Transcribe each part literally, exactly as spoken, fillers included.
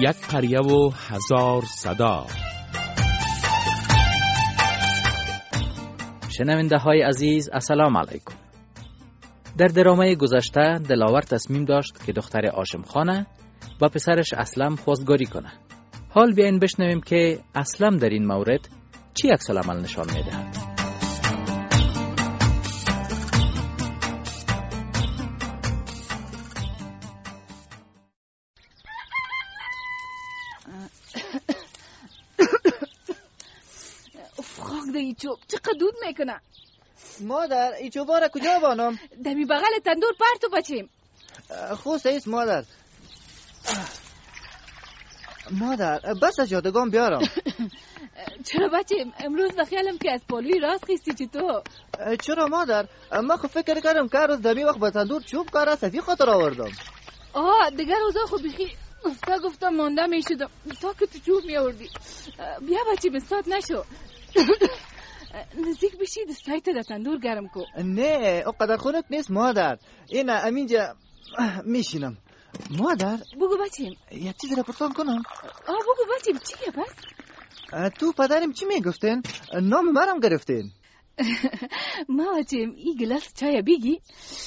یک قریه و هزار صدا. شنونده های عزیز السلام علیکم. در درامه گذشته دلاور تصمیم داشت که دختر هاشم خانه با پسرش اسلم خواستگاری کنه. حال بیاین بشنویم که اسلم در این مورد چی عکس العمل نشان میدهد. ایچوب چقدر دود میکنه. مادر ایچوبا را کجا بانم؟ دمی بغل تندور پرتو بچیم. خوست ایست مادر. مادر بس از یادگان بیارم. چرا بچیم؟ امروز بخیالم که از پالوی راست خیستی چی تو؟ چرا مادر؟ ما خب فکر کردم که روز دمی وقت به تندور چوب کار صفی خاطر آوردم. آه دیگر روزا خب بخی گفتا گفتا مانده میشدم تا که تو چوب میاوردی. بیا بچیم استاد نشو. نزدیک بشی دستایت در تندور گرم کو. نه اقدر خونک نیست مادر. این امینجا میشینم. مادر بگو بچیم. یک چیز را پرسان کنم. آه بگو بچیم چیه بس؟ تو پدرم چی میگفتین؟ نام مرم گرفتین. ما بچیم این گلاس چای بیگی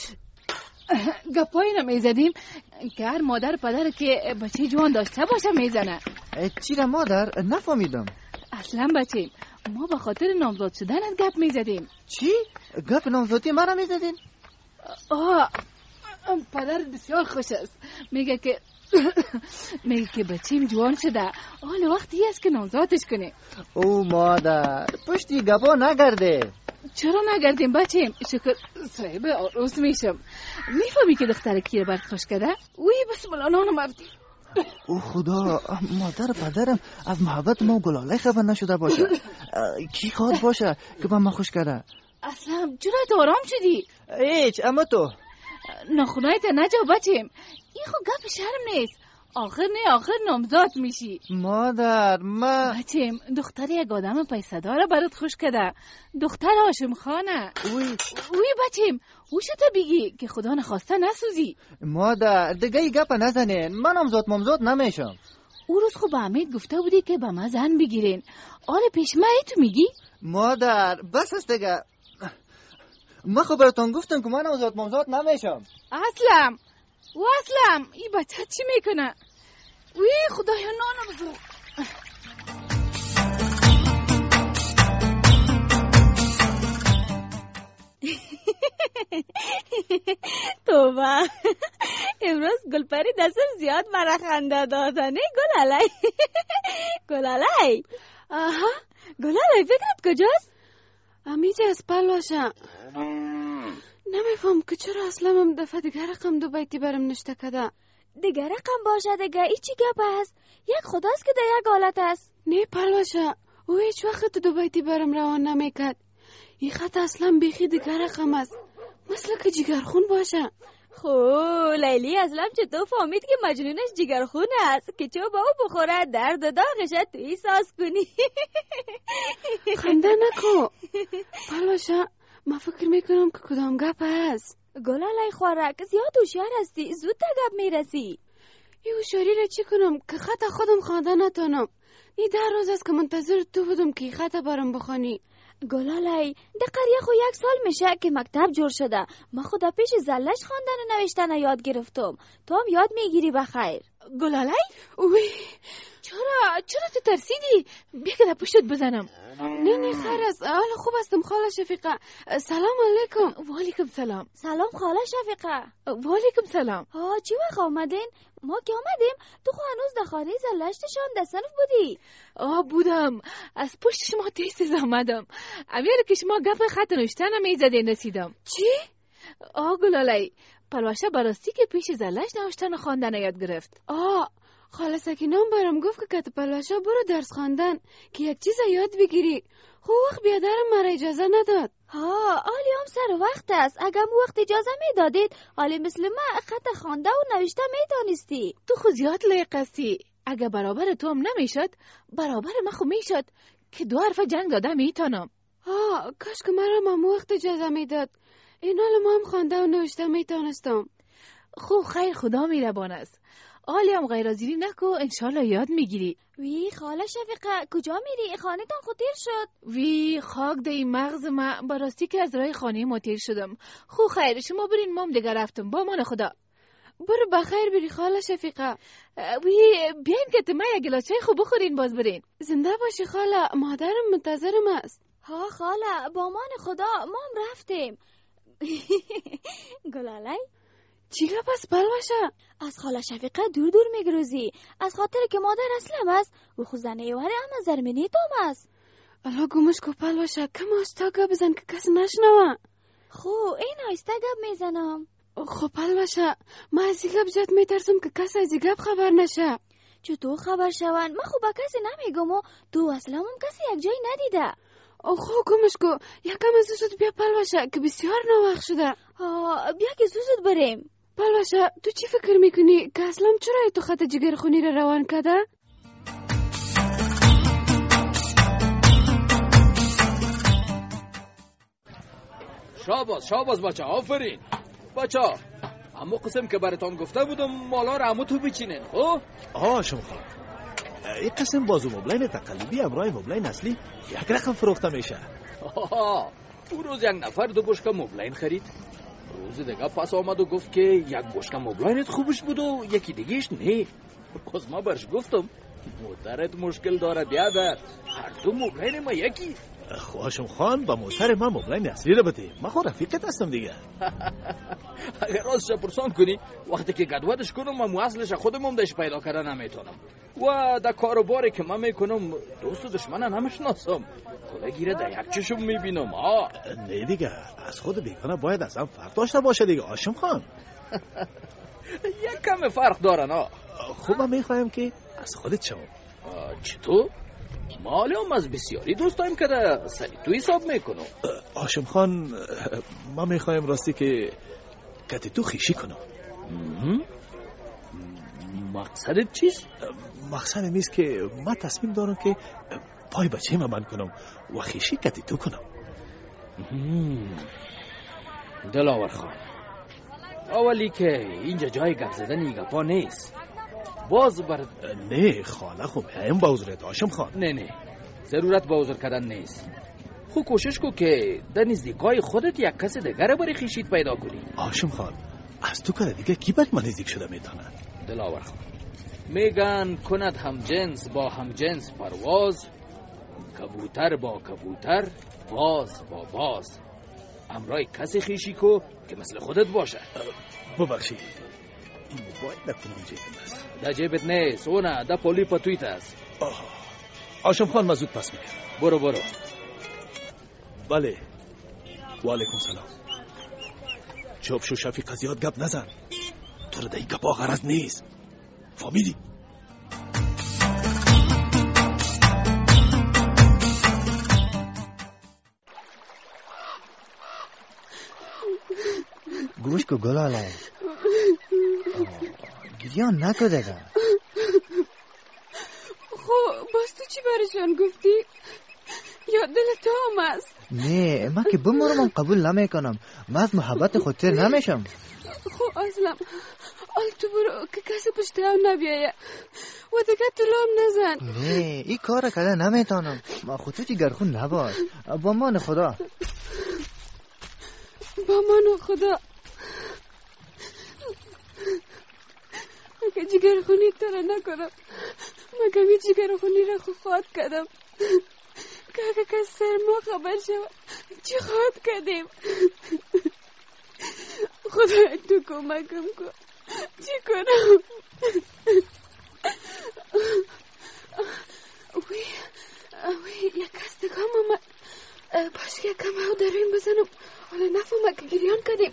گپایی نمیزدیم که هر مادر پدر که بچه جوان داشته باشه میزنه. چی را مادر؟ نفهمیدم. اصلا بچیم ما به خاطر نامزاد شدنت گپ میزدیم. چی؟ گپ نامزادی مرا میزدین؟ آه پدر بسیار خوش است. میگه که میگه که بچیم جوان شده حال وقتی است که نامزادش کنه. او مادر پشتی گپا نگرده. چرا نگردیم بچیم؟ شکر صاحب عروس میشم. میفهمی که دختر کی برد خوش کرده؟ وی بسم الله نان مردی. او خدا مادر پدرم از محبت ما گلاله خبر نشده باشه. کی خواد باشه که با ما خوش کرده؟ اصلا چرا تو آرام شدی؟ هیچ اما تو نخونایت نجا بچیم. این خود گپ شرم نیست. آخر نه آخر نامزاد میشی. مادر ما بچیم دختر یک آدم پیسدار برات خوش کرده. دختر هاشم خانه. وی وی بچیم وشو تا بگی که خدا نخواسته نسوزی. مادر دیگه ای گپ نزنین. من نامزاد مامزاد نمیشم. او روز خوب امید گفته بودی که با ما زن بگیرین. آره پیش ما ای تو میگی؟ مادر بس است دیگه. من خبرتون گفتم که من نامزاد مامزاد نمیشم. اسلم و اسلم این بچه چی میکنه؟ وی خدایا نانم زو. توبه امروز گلپری دستر زیاد مرا خنده دادنه. گل علی گل علی آها گل علی فکرت کجاست؟ امیجه از پلوشه. نمیفهم که چرا اسلمم دفعه دیگه رقم دو بیتی برم نشته کده. دیگه رقم باشه دیگه ای چی گپ است؟ یک خداست که در یک حالت است. نه پلوشه او هیچ وقت دو بیتی برم روان نمیکد. این خط اصلا بیخی دیگه رقم است. مثل که جگرخون باشه. خو لیلی اسلم چطور فهمید که مجنونش جگرخون است که چو با او بخوره درد و داغش تو احساس کنی؟ خنده نکو پلوشه. ما فکر میکنم که کدام گپ است. گل علی خوارک زیاد هوشیار هستی زود تا گپ میرسی. این هوشیاری را چی کنم که خط خودم خوانده نتونم. این در روز است که منتظر تو بودم که خط برام بخوانی. گل علی در قریه خو یک سال میشه که مکتب جور شده. ما خدا پیش زلش خواندن و نوشتن یاد گرفتم. تو هم یاد میگیری بخیر. گل علی اوی چرا چرا تو ترسیدی؟ بیا که در پشتت بزنم. نه نه خیر است. حالا خوب هستم خاله شفیقه. سلام علیکم. و علیکم سلام. سلام خاله شفیقه. و علیکم سلام. ها چی وقت آمدین؟ ما که آمدیم تو خو هنوز در خانه زلشتشان در صنف بودی. آه بودم. از پشت شما تیز آمدم. امیر که شما گپ خط نوشتن میزدین رسیدم. چی؟ آه گلالی پلوشه براستی که پیش زلش نوشتن و خواندن یاد گرفت. آه خاله سکینام برام گفت که کت پلوشه برو درس خواندن که یک چیز یاد بگیری. خو وقت بیادرم مرا اجازه نداد. ها آلی هم سر وقت است. اگر مو وقت اجازه میدادید آلی مثل من خط خوانده و نوشته میتونستی. تو خو زیاد لایق هستی. اگر برابر تو هم نمیشد برابر من خو میشد که دو حرف جنگ داده میتونم. ها کاش که مرا مامو وقت اجازه میداد. این حال ما هم خوانده و نوشته میتونستم. خو خیر خدا میربان است. حالی هم غیرحاضری نکو، انشالله یاد میگیری. وی خاله شفیقه کجا میری؟ خانه تان خود تیر شد. وی خاک دی مغز ما، براستی که از راه خانه ما تیر شدم. خو خیر شما برین، مام دیگه رفتم. با من خدا. برو بخیر بری خاله شفیقه. وی بیاین که تما یک گلاس چای خوب بخورین باز برین. زنده باشی خاله، مادرم منتظرم است. ها خاله با من خدا، مام رفتیم. گلالی چی گپ است پلوشه؟ از خاله شفیقه دور دور میگروزی، از خاطر که مادر اسلم است و خود زنه وره اما زرمینی توم است. الا گمش کو پلوشه، کم آستا گپ بزن که کس نشنوه. خو این آیسته گپ میزنم. خب پلوشه، ما از گپ جد میترسم که کس از گپ خبر نشه. چطور خبر شون؟ من خوب کسی نمیگم و تو اصلا هم کسی یک جایی ندیده. خو گمش کو، یکم از زود بیا پلوشه که بسیار نوخ شده. ها بیا که زود بریم. پلوشه تو چی فکر میکنی که اسلام چرا تو خط جگر خونی رو روان کرده؟ شاباز شاباز بچه، آفرین بچه. اما قسم که براتون گفته بودم مالا رو همو تو بچینین. خب هاشم خان، این قسم بازو مبلین تقلبی امرای مبلین اصلی یک رقم فروخته میشه. آها، او روز یک نفر دو بشکه مبلین خرید، روز دیگه پس آمد و گفت که یک بشکه مبلینت خوبش بود و یکی دیگهش نه. باز ما برش گفتم موترت مشکل داره بیادر، هر دو مبلین ما یکی. هاشم خان با موتر ما مبلین اصلی رو بده، من خود رفیقت هستم دیگه. اگر راستش پرسان کنی وقتی که گدودش کنم من اصلش خودم هم دش پیدا کردن نمیتونم و در کاروباری که من میکنم دوست و دشمن نمیشناسم، کلا گیره در یک چشم میبینم. آه نه دیگه، از خود بیگانه باید از هم فرق داشته باشه دیگه هاشم خان. یک کم فرق دارن. آه خوب من میخوایم که از خودت شما. چطور؟ ما حالی هم از بسیاری دوست داریم که در سری تو حساب میکنم. هاشم خان ما میخوایم راستی که کتی تو خیشی کنم. مقصدت چیست؟ مقصدم ایست که ما تصمیم دارم که پای بچه ما من کنم و خیشی کتی تو کنم. دلاور خان، اولی که اینجا جای گپ زدن این گپا نیست. باز بر نه خانه خوب هم با حضورت هاشم خان. نه نه ضرورت با حضور کردن نیست. خود کوشش کو که در نزدیکای خودت یک کس دیگر بری خیشید پیدا کنی. هاشم خان از تو کار دیگه کی بک من نزدیک شده میتونه؟ دلاور خان میگن کند هم جنس با هم جنس پرواز، کبوتر با کبوتر، باز با باز. امرای کسی خیشی کو که مثل خودت باشه. ببخشید این موبایل نکنم جیبم است. در جیبت نیست، اونه در پولی پتویت است. هاشم خان مزود پس میکنم. برو برو. بله و علیکم سلام. چوب شو شفیق زیاد گپ نزن، تو رو در این گپا غرض نیست، فهمیدی؟ گوش کو گلاله، گریان نکو دیگه. خب باز تو چی برشان گفتی؟ یا دل تو هم است؟ نه من که بمرم من قبول نمیکنم، من از محبت خود تیر نمیشم. خب اصلا آل تو برو که کسی پشت هم نبیایه و دیگه طلوم نزن. نه این کار کده نمیتونم، ما خود تو جگرخون نباش. با مان خدا. با مان خدا. اگه جگرخونی تره نکنم مگه می جگرخونی را خود خواهد کردم که اگه کس سر ما خبر شود چی خواهد کردیم. خدای تو کمکم کن، چی کنم؟ وی وی یک کس دگام آمد، باشه یک کم او درویم بزنم حالا نفهمه که گریان کردیم.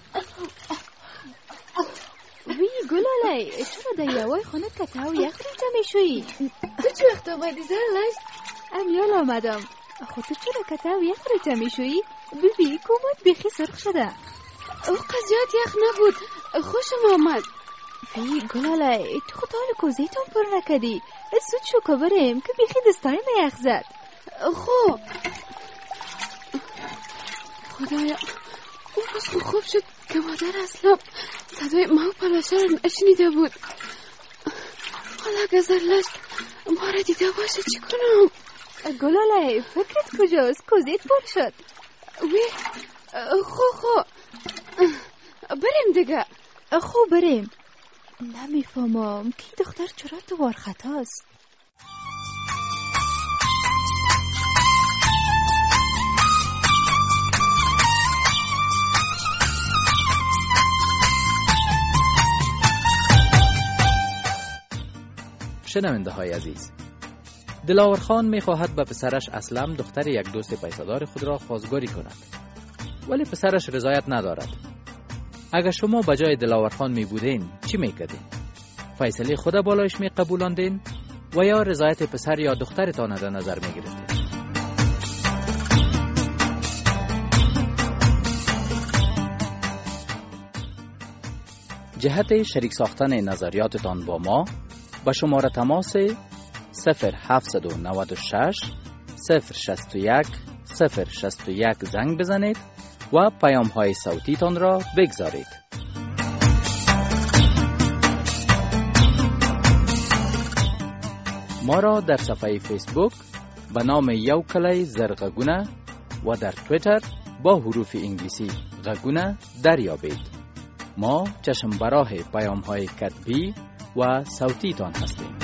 وی گلاله چرا در یوای خونه کتاو یک روزه میشویی؟ تو چه وقت آمدی زرلش؟ امیال آمدم. خود تو چرا کتاو یک روزه میشویی؟ ببی کمود بیخی سرخ شده. او قضیات یخ نبود، خوشم آمد. وی گلاله تو خود حال کوزیتون پر نکدی، زود شو که بریم که بیخی دستانی نیخ زد. خب خدایا اون روز خوب شد که مادر اسلام صدای ما و پلاشه رو نشنیده بود. حالا اگه زرلش ما را دیده باشه چی کنم؟ گلاله فکرت کجاست؟ کوزیت پر شد. وی خو خو بریم دیگه. خو بریم. نمیفهمم که دختر چرا تو وار خطاست. شنونده های عزیز، دلاور خان می خواهد به پسرش اسلم دختر یک دوست پیسادار خود را خواستگاری کند، ولی پسرش رضایت ندارد. اگر شما به جای دلاور خان می بودین چی می کردین؟ فیصله خود بالایش می قبولاندین و یا رضایت پسر یا دخترتان در نظر می گرفتین؟ جهت شریک ساختن نظریاتتان با ما با شماره تماس صفر هفت نه شش صفر شصت و یک صفر شصت و یک زنگ بزنید و پیام های صوتی تان را بگذارید. ما را در صفحه فیسبوک به نام یو کلی زرغگونه و در تویتر با حروف انگلیسی غگونه دریابید. ما چشم براه پیام های کتبی و صوتی تان هستیم.